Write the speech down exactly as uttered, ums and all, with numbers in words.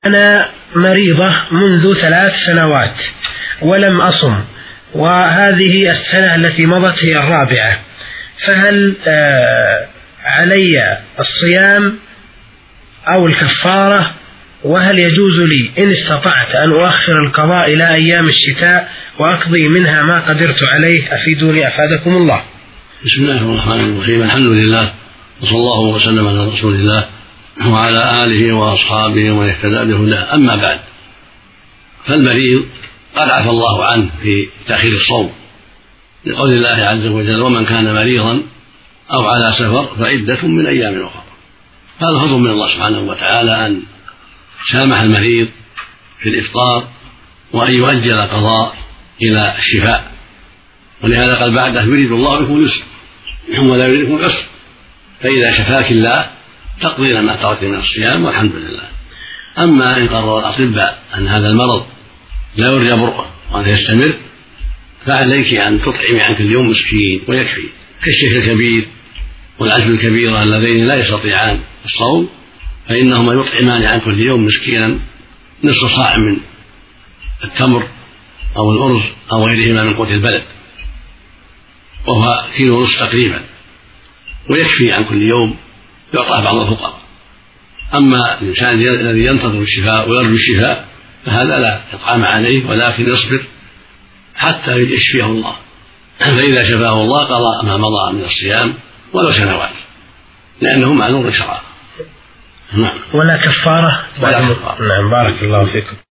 أنا مريضة منذ ثلاث سنوات ولم أصم، وهذه السنة التي مضت هي الرابعة، فهل آه علي الصيام أو الكفارة؟ وهل يجوز لي إن استطعت أن أؤخر القضاء إلى أيام الشتاء وأقضي منها ما قدرت عليه؟ أفيدوني أفادكم الله. بسم الله الرحمن الرحيم، الحمد لله وصلى الله وسلم على رسول الله وعلى آله وأصحابه ومن اهتدى بهداه. أما بعد، فالمريض قد عفى الله عنه في تأخير الصوم لقول الله عز وجل: ومن كان مريضا أو على سفر فعدة من أيام أخرى. هذا فضل من الله سبحانه وتعالى أن سامح المريض في الإفطار وأن يؤجل القضاء إلى الشفاء، ولهذا قال بعده: يريد الله بكم اليسر ولا يريد بكم العسر، فإذا شفاك الله تقضين ما ترك من الصيام والحمد لله. أما إن قرر الأطباء أن هذا المرض لا يرجى برؤه وأن يستمر، فعليك أن تطعمي عن كل يوم مسكين ويكفي، كالشيخ الكبير والعجل الكبيرة اللذين لا يستطيعان الصوم، فإنهما يطعمان عن كل يوم مسكينا نصف صاع من التمر أو الأرز أو غيرهما من قوت البلد، وهو كيلو ونصف تقريبا، ويكفي عن كل يوم يعطى بعض الفقراء. أما الإنسان الذي ينتظر الشفاء ويرجو الشفاء فهذا لا إطعام عليه، ولكن يصبر حتى يشفيه الله، فإذا شفاه الله قضى ما مضى من الصيام ولو سنوات، لأنه معلوم شرعا. نعم. ولا كفارة؟ ولا كفارة. نعم. بارك الله فيكم.